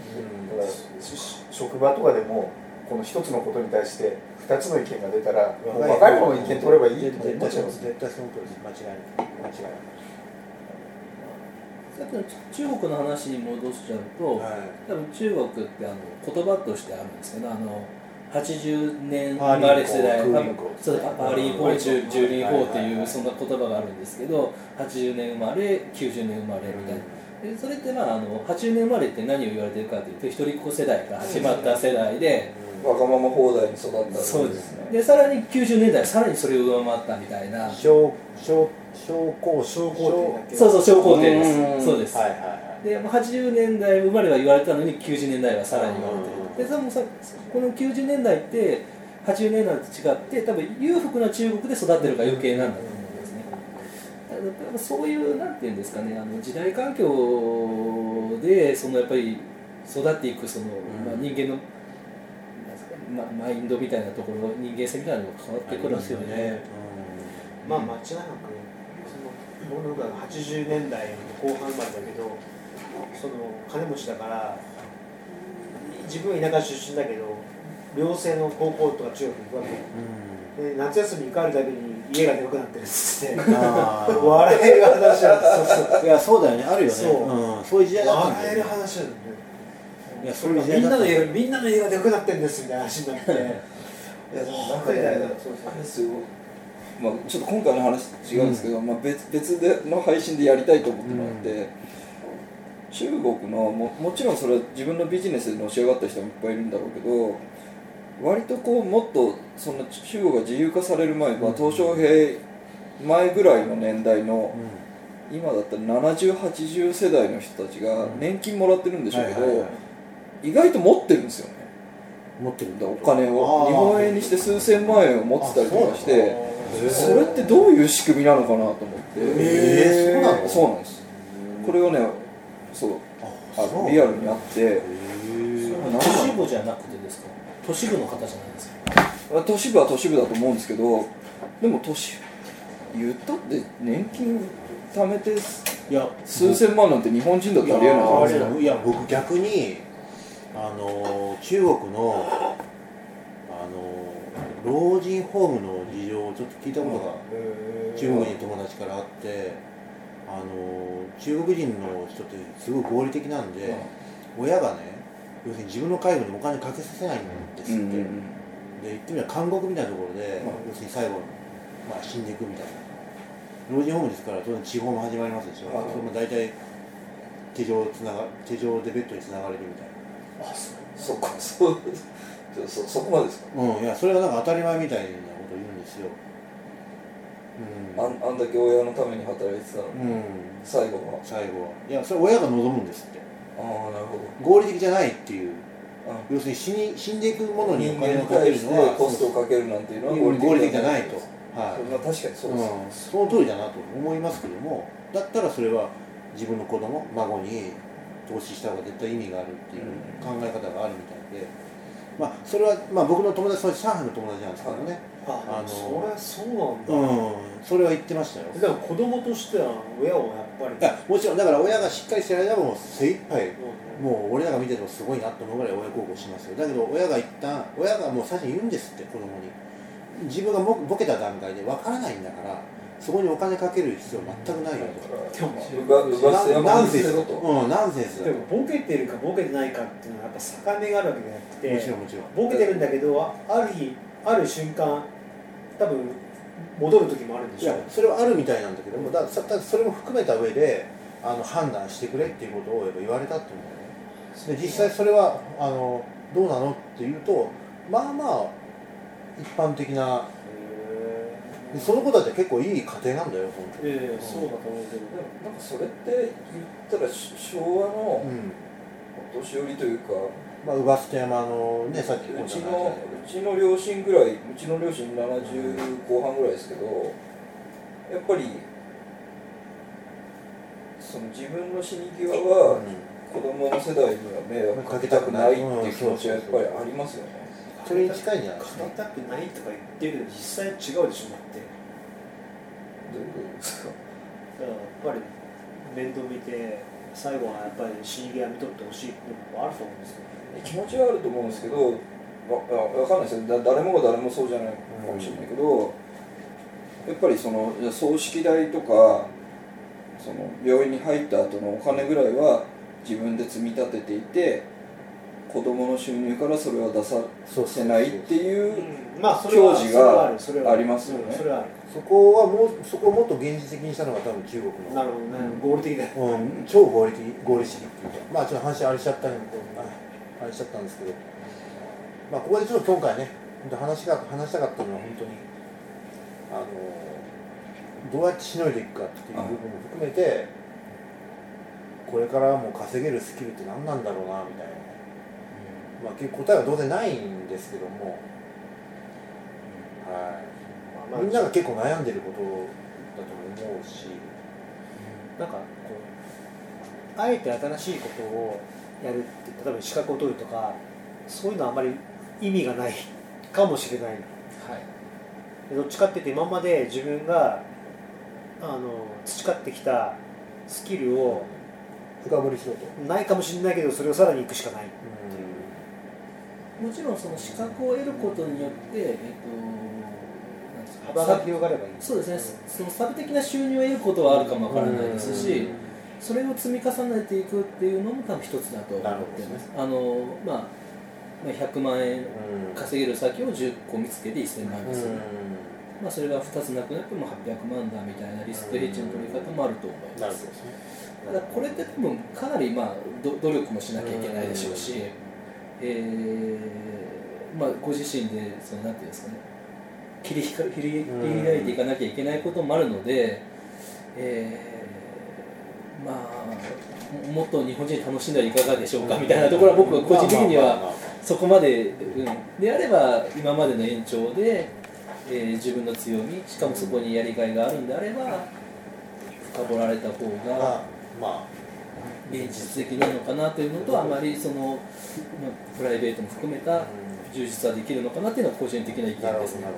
[SPEAKER 5] 職場とかでもこの一つのことに対して2つの意見が出たら若い子の意見取ればいいって思っちゃいます。
[SPEAKER 1] 絶対その通りです。間違いない。
[SPEAKER 6] さっきの中国の話に戻しちゃうと、多分中国って言葉としてあるんですけど、80年生まれ世代、パーリー法、10輪法っていうそんな言葉があるんですけど、80年生まれ、90年生まれみたいな。でそれって80年生まれって何を言われてるかというと、一人っ子世代が始まった世代で、
[SPEAKER 4] わがまま放題に育った。
[SPEAKER 6] そうですね。でさらに90年代さらにそれを上回ったみたいな。
[SPEAKER 1] 小皇帝。
[SPEAKER 6] そう小皇帝です。そうです。で80年代生まれは言われたのに90年代はさらに言われてる。でこの90年代って80年代と違って多分裕福な中国で育ってるから余計なんだと思うんですね。そういうなんていうんですかね、時代環境でやっぱり育っていく人間のマインドみたいなところ、人間性みたいなのが変わってくるんですよね。
[SPEAKER 3] 間違いなく僕が80年代の後半までだけど、金持ちだから自分は田舎出身だけど寮生の高校とか中学に行くわけ、で夏休みに帰るだけに家がでかくなってるっつって笑える話なんです。
[SPEAKER 1] いやそうだよね、あるよね。そういう時代だったんだよね。
[SPEAKER 3] 笑える話なんだよね。
[SPEAKER 1] いやそういう時代だった。
[SPEAKER 3] みんなの家がでかくなってるんですみたいな話になって。いや
[SPEAKER 4] なんかね、ちょっと今回の話違うんですけど、別の配信でやりたいと思ってもらって、中国のもちろんそれは自分のビジネスでのし上がった人もいっぱいいるんだろうけど、 割とこうもっとその中国が自由化される前、鄧小平前ぐらいの年代の、今だったら70、80世代の人たちが年金もらってるんでしょうけど、意外と持ってるんですよね。
[SPEAKER 1] 持ってるんだ、
[SPEAKER 4] お金を日本円にして数千万円を持ってたりとかして、それってどういう仕組みなのかなと思って。
[SPEAKER 1] そうなの？
[SPEAKER 4] そうなんです。これをね、そうリアルにあって、
[SPEAKER 6] 都市部じゃなくてですか？都市部の方じゃないですか？
[SPEAKER 4] 都市部は都市部だと思うんですけど、でも都市言ったって年金貯めて数千万なんて日本人だってありえないじゃないですか。
[SPEAKER 1] いや僕逆に中国の老人ホームの事情をちょっと聞いたことが中国人友達からあって、中国人の人ってすごい合理的なんで、親がね、要するに自分の介護にお金かけさせないんですって、で言ってみれば監獄みたいなところで、要するに最後、死んでいくみたいな。老人ホームですから当然地方も始まりますでしょ。それも大体手錠でベッドにつながれるみたいな。
[SPEAKER 4] そこまでですか？
[SPEAKER 1] いやそれがなんか当たり前みたいなことを言うんですよ。
[SPEAKER 4] あんだけ親のために働いてたのに、最後はい
[SPEAKER 1] やそれ親が望むんですって。
[SPEAKER 4] なるほど。
[SPEAKER 1] 合理的じゃないっていう、要するに死んでいくものにお金をかけるのは
[SPEAKER 4] コストをかけるなんていうのは
[SPEAKER 1] 合理的じゃないと。
[SPEAKER 4] 確かにそうです、
[SPEAKER 1] その通りだなと思いますけども、だったらそれは自分の子供孫に投資した方が絶対意味があるっていう考え方があるみたいで、それは僕の友達は上海の友達なんですけどね。
[SPEAKER 3] それそうなんだ。
[SPEAKER 1] それは言ってましたよ。
[SPEAKER 3] でも子供としては親をやっぱり。
[SPEAKER 1] いやもちろんだから親がしっかりしてる間も精一杯、もう俺らが見ててもすごいなと思うぐらい親孝行しますよ。だけど親がもう最初に言うんですって、子供に。自分がボケた段階で分からないんだから、そこにお金かける必要全くないよと。ナンセンスだと。ナンセンスだと。
[SPEAKER 3] でもボケてるかボケてないかっていうのはやっぱ境目があるわけじゃなくて、
[SPEAKER 1] もちろん
[SPEAKER 3] ボケてるんだけどある瞬間多分戻る時もあるんでしょ。
[SPEAKER 1] いやそれはあるみたいなんだけども、それも含めた上で判断してくれっていうことをやっぱ言われたっていうんだよね。で実際それはどうなのっていうと、一般的な、その子たちは結構いい家庭なんだよ、本当に。
[SPEAKER 3] そうだと思うけど、
[SPEAKER 4] なんかそれって言ったら昭和のお年寄りというか、
[SPEAKER 1] 姥捨山のね、さっき
[SPEAKER 4] うちの両親ぐらい、うちの両親70後半ぐらいですけど、やっぱりその自分の死に際は子供の世代には迷惑かけたくないっていう気持ちはやっぱりありますよね。
[SPEAKER 1] それに近いんじゃないですか。
[SPEAKER 3] かけたくないとか言ってるけど実際違うでしょ。だって
[SPEAKER 4] どういうことですか？
[SPEAKER 3] だからやっぱり面倒見て最後はやっぱり死に際見とってほしいっていうのもあると思うんですけど、
[SPEAKER 4] 気持ちはあると思うんですけど、わかんないですよ。誰もが誰もそうじゃないかもしれないけど、やっぱりその葬式代とかその病院に入った後のお金ぐらいは自分で積み立てていて、子供の収入からそれは出させないっていう教示がありますよね。
[SPEAKER 1] そこをもっと現実的にしたのが多分中国の。
[SPEAKER 3] なるほどね。合理的だよ。
[SPEAKER 1] 超合理主義っていうか、ちょっと話あれしちゃったんですけど、ここでちょっと今回ね、話したかったのは本当にどうやってしのいでいくかっていう部分も含めて、これからも稼げるスキルって何なんだろうなみたいな。結局答えは当然ないんですけども、みんなが結構悩んでることだと思うし、
[SPEAKER 3] なんかこうあえて新しいことをやるって、例えば資格を取るとかそういうのはあまり意味がないかもしれない、どっちかっていうと今まで自分が培ってきたスキルを
[SPEAKER 1] 深掘りしろと。
[SPEAKER 3] ないかもしれないけどそれをさらにいくしかない。
[SPEAKER 6] もちろんその資格を得ることによって
[SPEAKER 3] 幅が広がればいい。
[SPEAKER 6] そうですね。そのサブ的な収入を得ることはあるかもわからないですし、それを積み重ねていくっていうのも多分一つだと思っています。100万円稼げる先を10個見つけて1000万ですよね。それが2つなくなっても800万だみたいなリスクヘッジの取り方もあると思います。ただこれって多分かなり努力もしなきゃいけないでしょうし、もご自身でそのなんていうんですかね、切り開いていかなきゃいけないこともあるので、もっと日本人楽しんだらいかがでしょうかみたいなところは僕は個人的にはそこまで、であれば今までの延長で、自分の強み、しかもそこにやりがいがあるんであれば深掘られた方が現実的なのかなというのと、あまりその、プライベートも含めた充実はできるのかなというのは個人的な意見ですね。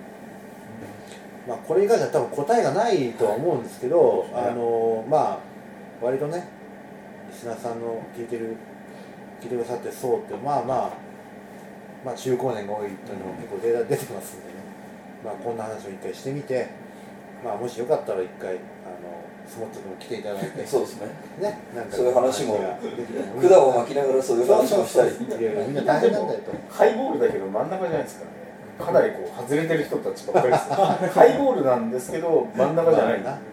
[SPEAKER 1] これ以外じゃ多分答えがないとは思うんですけど、割とねリスナーさんの聞いてくださってそうって中高年が多いというのも結構データ出てますんでね、こんな話を一回してみて、もしよかったら一回スモットでも来ていただいて、
[SPEAKER 4] そうですね。
[SPEAKER 1] なんか
[SPEAKER 4] そういう話も管を巻きながらそういう話もしたり、
[SPEAKER 1] みんな大変なんだよと。
[SPEAKER 5] ハイボールだけど真ん中じゃないですからね。かなりこう外れてる人たちばっかりです。ハイボールなんですけど真ん中じゃないな。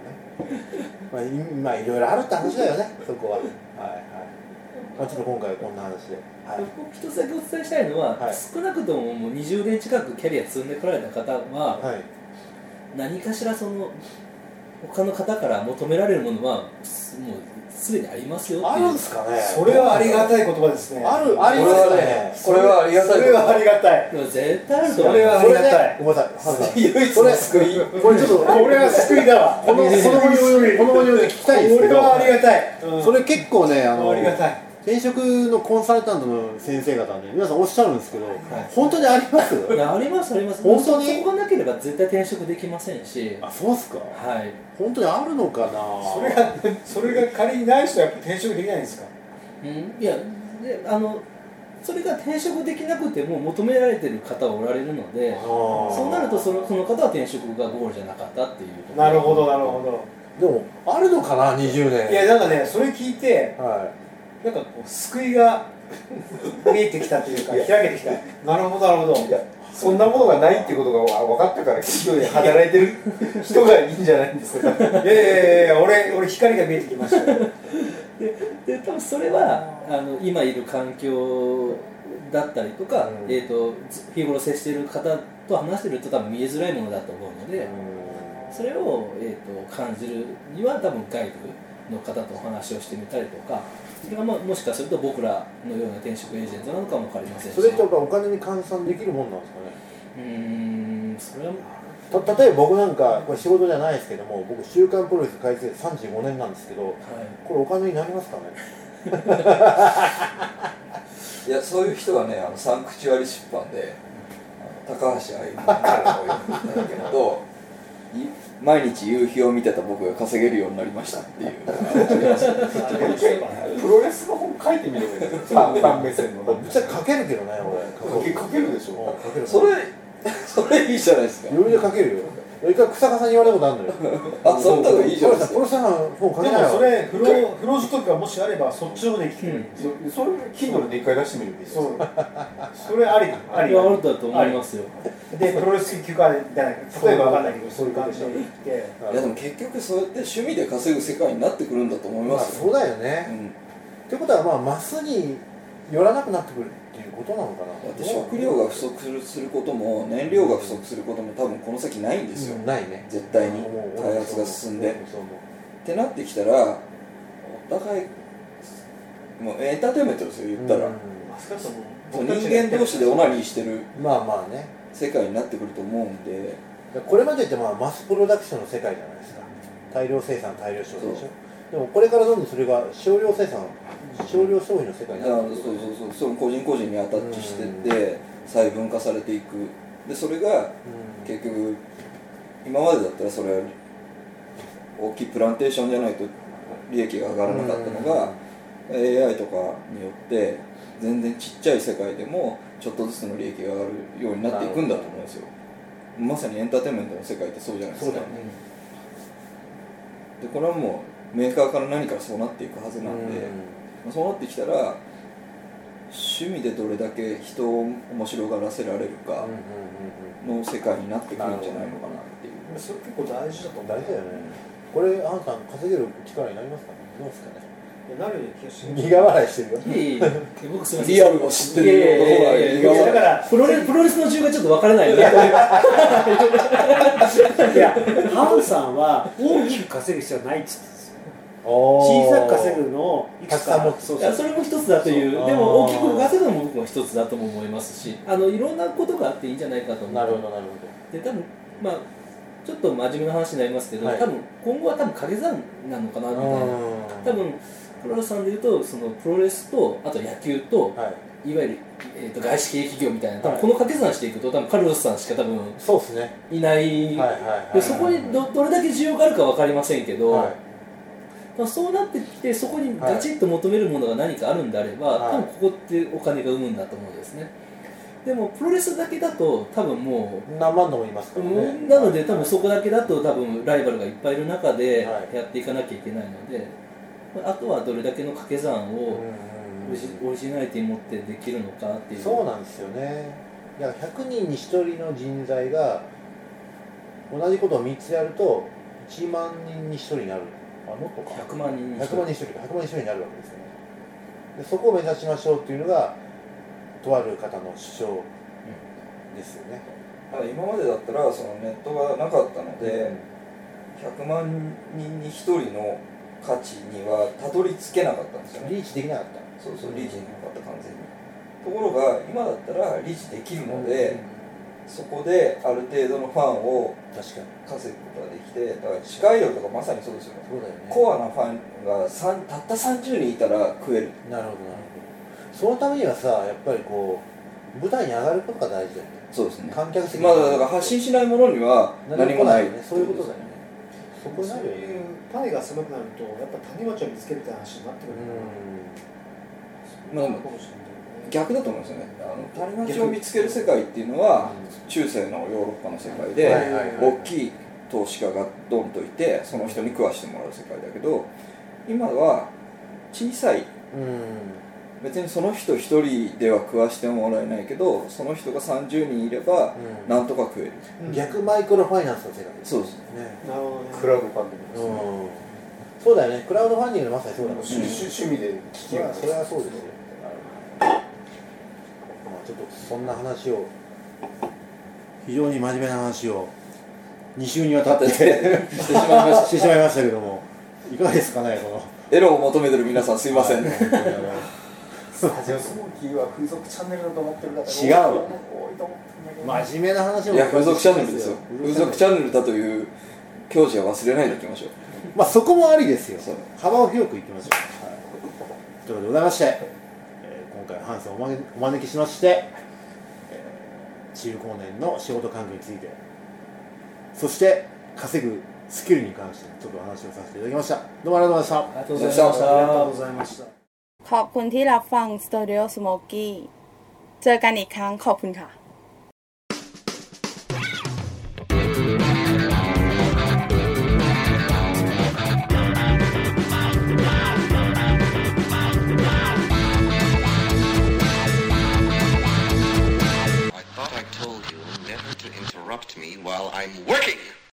[SPEAKER 1] 今いろいろあるって話だよね、そこは。ちょっと今回はこんな話で。
[SPEAKER 6] 僕一つだけお伝えしたいのは、少なくとももう20年近くキャリア積んでこられた方は、何かしらその他の方から求められるものはもうすでにありますよっていう。
[SPEAKER 1] あるんですかね。
[SPEAKER 3] それはありがたい言葉ですね。
[SPEAKER 1] ありますね。
[SPEAKER 4] これはありがたい。
[SPEAKER 3] それはありがたい。
[SPEAKER 6] 絶対あると
[SPEAKER 3] それはありがたい。
[SPEAKER 1] ごめんなさい。
[SPEAKER 4] 唯一の救い。
[SPEAKER 1] これちょっと
[SPEAKER 3] これは救いだわ。
[SPEAKER 1] この場に聞きたいんですけど。
[SPEAKER 3] これはありがたい。
[SPEAKER 1] それ結構ね、
[SPEAKER 3] ありがたい。
[SPEAKER 1] 転職のコンサルタントの先生方ね、皆さんおっしゃるんですけど、本当にあります？
[SPEAKER 6] いや、ありますあります。
[SPEAKER 1] 本当に
[SPEAKER 6] そこがなければ絶対転職できませんし。
[SPEAKER 1] そうっすか。
[SPEAKER 6] はい。
[SPEAKER 1] 本当にあるのかな。
[SPEAKER 3] それが仮にない人はやっぱ転職できないんですか？
[SPEAKER 6] いや、それが転職できなくても求められてる方はおられるので、そうなるとその方は転職がゴールじゃなかったっていう。
[SPEAKER 3] なるほどなるほ
[SPEAKER 1] ど。でもあるのかな、20年。
[SPEAKER 3] いやなんかね、それ聞いて、なんかこう救いが見えてきたというか開けてきた。なるほどなるほど。
[SPEAKER 5] いやそんなものがないっていうことが分かったから企業で働いてる人がいいんじゃないんですか。い
[SPEAKER 3] や俺光が見えてきました。
[SPEAKER 6] で多分それは今いる環境だったりとか、日頃接している方と話してると多分見えづらいものだと思うので、それを、感じるには多分外部の方とお話をしてみたりとか、それがもしかすると僕らのような転職エージェントなのかも分かりませんし、
[SPEAKER 1] それってお金に換算できるもんなんですかね。
[SPEAKER 6] それは
[SPEAKER 1] 例えば僕なんかこれ仕事じゃないですけども、僕週刊プロレス開成35年なんですけど、これお金になりますかね。
[SPEAKER 4] いや、そういう人はね、サンクチュアリ出版で高橋愛の彼のを読んだけど、毎日夕日を見てた僕が稼げるようになりましたっていう。
[SPEAKER 5] プロレスの本書いてみればいいですよ。ファン目線の。
[SPEAKER 1] ぶっちゃけ書けるけどね、俺。
[SPEAKER 5] 書けるでしょ。
[SPEAKER 4] それいいじゃないですか。
[SPEAKER 1] 余裕で書けるよ。一回草加さんに言われたことあるのよ。
[SPEAKER 4] そんなのいいじゃないですか。
[SPEAKER 1] プロレスの本書けないよ。
[SPEAKER 3] でもそれ不労所得がもしあればそっちの方で聞ける。
[SPEAKER 5] それ Kindle で一回出してみるべきです。
[SPEAKER 3] それあり
[SPEAKER 6] ありだと思いますよ。
[SPEAKER 3] でプロレス研究家じゃないか。例えばわかんないけどそういう感じで言って。
[SPEAKER 4] いやでも結局そうやって趣味で稼ぐ世界になってくるんだと思いますよ。
[SPEAKER 1] そうだよね。ってことはマスに寄らなくなってくるっていうことなのかな。
[SPEAKER 4] だって食料が不足することも燃料が不足することも多分この先ないんですよ。
[SPEAKER 1] ないね。
[SPEAKER 4] 絶対に開発が進んで。ってなってきたらお互いもうエンターテインメントですよ、言ったら。人間同士でオナニーしてる世界になってくると思うんで。
[SPEAKER 1] これまでってマスプロダクションの世界じゃないですか。大量生産大量消費でしょ。でもこれからどんどんそれが少量生産少量消費の世界になってくる。
[SPEAKER 4] その個人個人にアタッチしてって細分化されていく。でそれが結局今までだったらそれは大きいプランテーションじゃないと利益が上がらなかったのが AI とかによって全然ちっちゃい世界でもちょっとずつの利益が上がるようになっていくんだと思うんですよ。まさにエンターテインメントの世界ってそうじゃないですか。でこれはもうメーカーから何からそうなっていくはずなんで、そうなってきたら趣味でどれだけ人を面白がらせられるかの世界になってくるんじゃないのかなっていう。
[SPEAKER 3] それ結構大事だと思う。
[SPEAKER 1] 大事だよね。これあんた稼げる力になりますかね。どうですかね。
[SPEAKER 3] なるような気がしてる。
[SPEAKER 1] 苦笑いしてるよ。
[SPEAKER 6] 僕すみません。
[SPEAKER 4] リアルを知ってる男が苦笑い。
[SPEAKER 6] だからプロレスの順がちょっと分からないよね。い
[SPEAKER 3] や、ハンさんは大きく稼ぐ必要はないって言ってたんですよ。小さく稼ぐのをいくつか持つ。
[SPEAKER 6] それも一つだという。でも大きく稼ぐのも僕は一つだとも思いますし、いろんなことがあっていいんじゃないかと思う。
[SPEAKER 1] なるほどなるほ
[SPEAKER 6] ど。で多分まあちょっと真面目な話になりますけど、多分今後は多分掛け算なのかなみたいな。多分プロレスさんでいうとそのプロレスとあと野球と、いわゆる外資系企業みたいな、多分この掛け算していくと多分カルロスさんしか多分
[SPEAKER 1] そうですね
[SPEAKER 6] いない。でそこにどれだけ需要があるか分かりませんけど。そうなってきてそこにガチッと求めるものが何かあるんであれば、多分ここってお金が生むんだと思うんですね。でもプロレスだけだと多分もう
[SPEAKER 1] 何万度もいますからね。
[SPEAKER 6] なので多分そこだけだと多分ライバルがいっぱいいる中でやっていかなきゃいけないので、あとはどれだけの掛け算をオリジナリティ持ってできるのかっていう。
[SPEAKER 1] そうなんですよね。だから100人に1人の人材が同じことを3つやると1万人に1人になる。もっとか
[SPEAKER 6] 100万人に1人
[SPEAKER 1] になるわけですよね。でそこを目指しましょうっていうのがとある方の主張ですよね。
[SPEAKER 4] 今までだったらそのネットがなかったので、100万人に1人の価値にはたどり着けなかったんですよね。
[SPEAKER 1] リーチできなかった。
[SPEAKER 4] そうそう、リーチできなかった完全に。ところが今だったらリーチできるので、そこである程度のファンを稼ぐことができて、だから地下アイドルとかまさにそうですよね。コアなファンがたった30人いたら食える。
[SPEAKER 1] なるほどなるほど。そのためにはさ、やっぱりこう舞台に上がることが大事だよね。
[SPEAKER 4] そうですね。
[SPEAKER 1] 観客席
[SPEAKER 4] だから発信しないものには何もない。
[SPEAKER 1] そういうことだよね。そこになるよね。
[SPEAKER 3] そういう種が狭くなるとやっぱ種町を見つけるって話になってくる。
[SPEAKER 4] まあでも逆だと思うんですよね。種町を見つける世界っていうのは中世のヨーロッパの世界で大きい投資家がドンといてその人に食わしてもらう世界だけど、今は小さい、別にその人一人では食わしてもらえないけど、その人が30人いればなんとか食える。
[SPEAKER 1] 逆マイクロファイナンスの世界です。
[SPEAKER 4] そうですね。
[SPEAKER 3] なるほどね。
[SPEAKER 5] クラウドファンディングですね。
[SPEAKER 1] そうだよね。クラウドファンディングのまさにそうだもんね。
[SPEAKER 5] 趣味で聞きます。
[SPEAKER 1] それはそうですよ。ちょっとそんな話を、非常に真面目な話を2週にわたってしてしまいましたけども、いかがですかね、この
[SPEAKER 4] エロを求めてる皆さんすいません。
[SPEAKER 5] スタジオスモーキーは風俗チャンネルだと思ってる方が多いと思ってるんだけど、
[SPEAKER 1] 真面目な話を。
[SPEAKER 4] いや、風俗チャンネルですよ。風俗チャンネルだという教師は忘れないでおきましょう。
[SPEAKER 1] まあそこもありですよ。幅を広く言ってみましょう。ということでございまして、今回ハンさんをお招きしまして、中高年の仕事環境について、そして稼ぐスキルに関してちょっとお話をさせていただきました。どうもありがとうございました。
[SPEAKER 3] ありがとうございました。ありがとうございました。
[SPEAKER 7] ขอบคุณที่รับฟัง Studio Smoky เจอกันอีกครั้งขอบคุณค่ะ
[SPEAKER 8] I thought I told you never to interrupt me while I'm working.